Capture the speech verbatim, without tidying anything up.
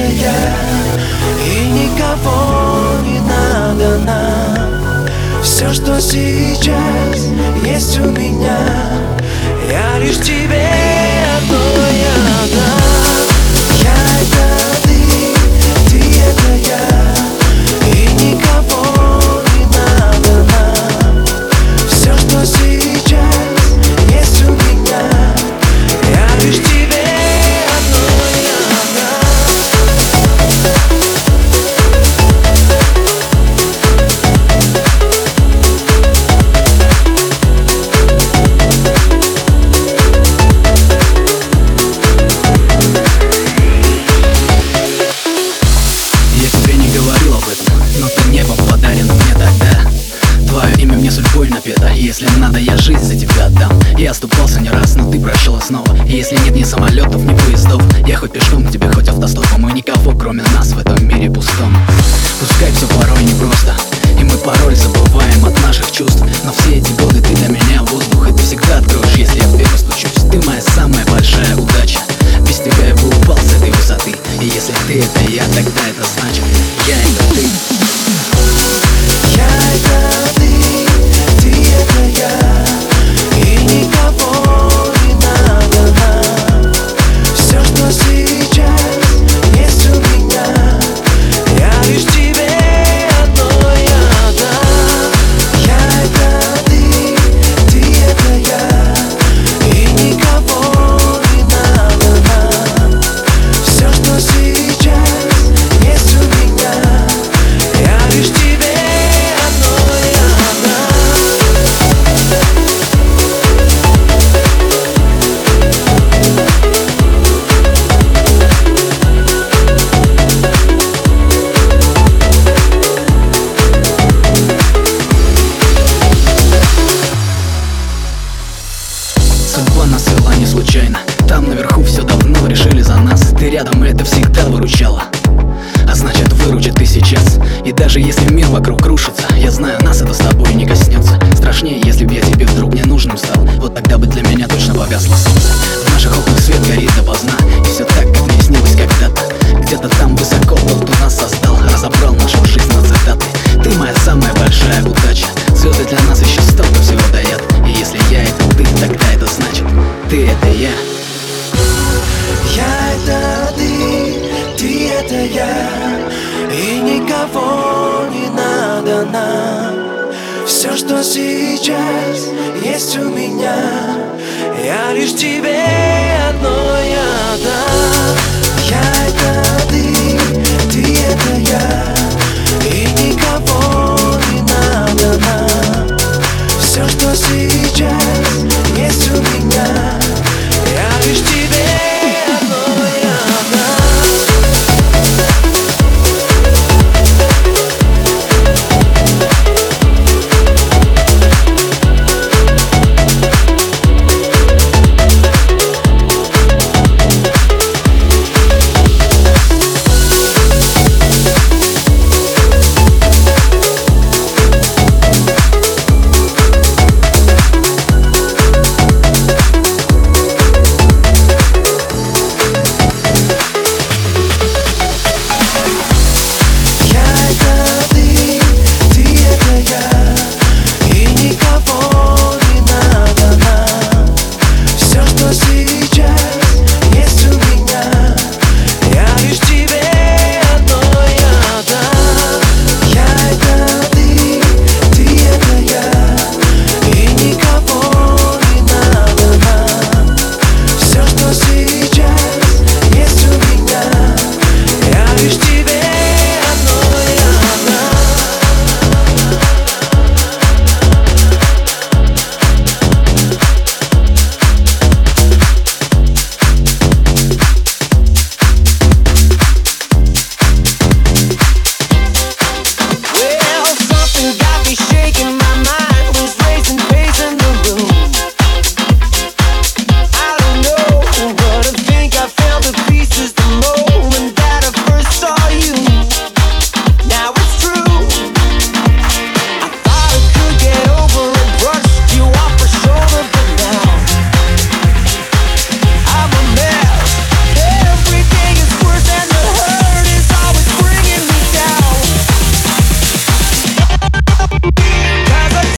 это я, и никого не надо нам. Все, что сейчас есть у меня, я лишь тебе одной отдам. Я это ты, ты это я, и никого не надо нам. Все, что сейчас есть у меня, я лишь тебе одной отдам. Я тебе не говорил об этом, но ты небом подарен мне тогда. Твое имя мне судьбой напето, и если надо, я жизнь за тебя отдам. Я оступался не раз, но ты прощала снова. И если нет ни самолетов, ни поездов, я хоть пешком к тебе, хоть автостопом, и никого кроме нас в этом мире пустом. Пускай все порой непросто, и мы порой забываем от наших чувств, но все эти годы ты для меня воздух, и ты всегда откроешь, если я в дверь постучусь. Ты моя самая большая удача, без тебя я бы упал с этой высоты. И если ты это я, тогда это значит я это ты. Я это ты, ты это я, и никого не надо нам. Все, что сейчас есть у меня, я лишь тебе одной отдам. Я это ты, ты это я, и никого не надо нам. Все, что сейчас есть у меня, я лишь тебе одной отдам. Судьба нас свела не случайно. Там наверху все давно решили за нас. Ты рядом, и это всегда выручало, а значит выручит и сейчас. И даже если мир вокруг рушится, я знаю, нас это с тобой не коснется. Страшнее, если б я тебе вдруг ненужным стал. Вот тогда бы для меня точно погасло солнце. В наших окнах свет горит допоздна, и все так, как мне снилось когда-то. Где-то там высоко тот, кто нас создал, разобрал нашу жизнь на цитаты. Ты моя самая большая удача, звезды для нас еще столько всего дают. И если я это ты, тогда это значит ты это я. Я это ты, ты это я, и никого не надо нам. Все, что сейчас есть у меня, я лишь тебе